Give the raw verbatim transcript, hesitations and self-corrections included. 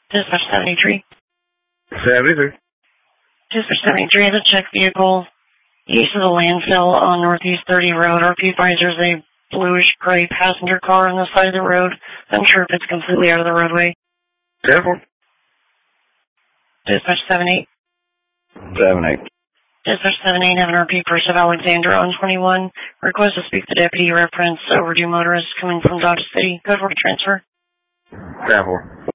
Dispatch seventy-three. seventy-three. Dispatch seventy-three has a check vehicle east of the landfill on Northeast thirty Road. R P advisors a bluish gray passenger car on the side of the road. Unsure if it's completely out of the roadway. Careful. Dispatch seven eight. seven eight. Dispatch seven eight, have an R P First of Alexander on twenty-one. Request to speak to Deputy Reference overdue motorist coming from Dodge City. Code for transfer. Careful.